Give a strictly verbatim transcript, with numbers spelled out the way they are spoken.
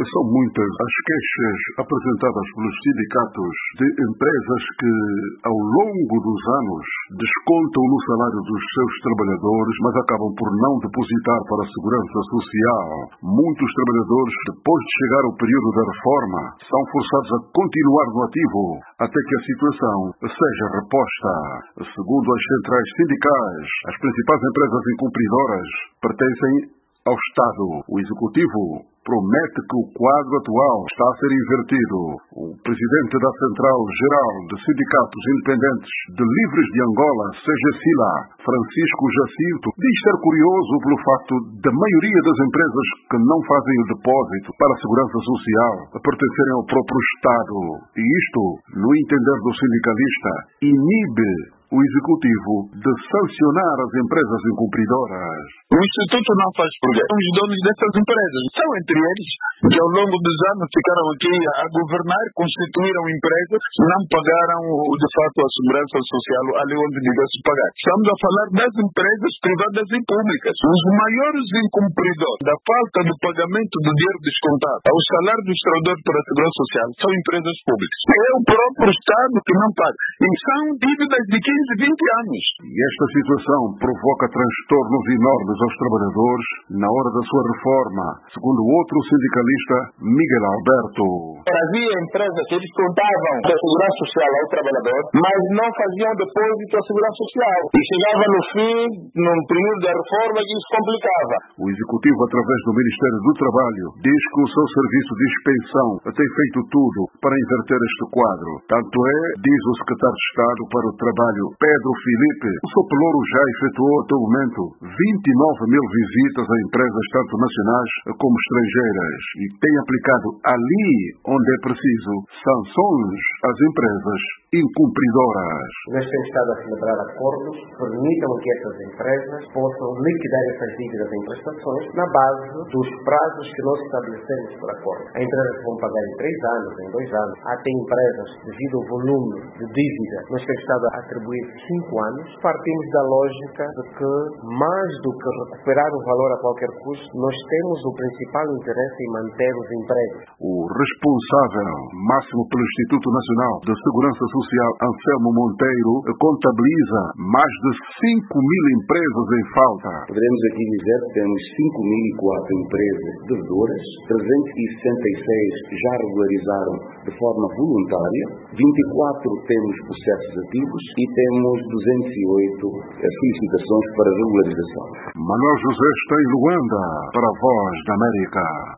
São muitas as queixas apresentadas pelos sindicatos de empresas que, ao longo dos anos, descontam no salário dos seus trabalhadores, mas acabam por não depositar para a segurança social. Muitos trabalhadores, depois de chegar ao período da reforma, são forçados a continuar no ativo até que a situação seja reposta. Segundo as centrais sindicais, as principais empresas incumpridoras pertencem ao Estado. O Executivo promete que o quadro atual está a ser invertido. O presidente da Central Geral de Sindicatos Independentes de Livres de Angola, SEGESILA, Francisco Jacinto, diz ser curioso pelo facto da maioria das empresas que não fazem o depósito para a segurança social pertencerem ao próprio Estado. E isto, no entender do sindicalista, inibe o Executivo de sancionar as empresas incumpridoras. O Instituto não faz progresso. Os donos dessas empresas são entre eles que ao longo dos anos ficaram aqui a governar, constituíram empresas, não pagaram de fato a segurança social ali onde devia-se pagar. Estamos a falar das empresas privadas e públicas. Os maiores incumpridores da falta do pagamento do dinheiro descontado ao salário dos trabalhadores para a segurança social são empresas públicas. É o próprio Estado que não paga. E são dívidas de quinze, vinte anos. E esta situação provoca transtornos enormes aos trabalhadores na hora da sua reforma, segundo outro sindicalista, Miguel Alberto. Havia empresas que eles contavam a segurança social ao trabalhador, mas não faziam depósito à segurança social. E chegava no fim, num período da reforma, que isso complicava. O Executivo, através do Ministério do Trabalho, diz que o seu serviço de inspeção tem feito tudo para inverter este quadro. Tanto é, diz o secretário de Estado para o Trabalho, Pedro Filipe, o seu pelouro já efetuou até o momento vinte e nove mil visitas a empresas tanto nacionais como estrangeiras e tem aplicado ali onde é preciso sanções às empresas incumpridoras. Nós temos estado a celebrar acordos que permitam que essas empresas possam liquidar essas dívidas em prestações na base dos prazos que nós estabelecemos por acordo. Há empresas que vão pagar em três anos, em dois anos. Há tem empresas, devido ao volume de dívida, nós temos estado a atribuir cinco anos. Partimos da lógica de que, mais do que recuperar o valor a qualquer custo, nós temos o principal interesse em manter os empregos. O responsável máximo pelo Instituto Nacional de Segurança Social, Anselmo Monteiro, contabiliza mais de cinco mil empresas em falta. Poderemos aqui dizer que temos cinco mil e quatro empresas devedoras, trezentas e sessenta e seis já regularizaram de forma voluntária, vinte e quatro temos processos ativos e temos duzentas e oito solicitações para regularização. Manuel José está em Luanda para a Voz da América.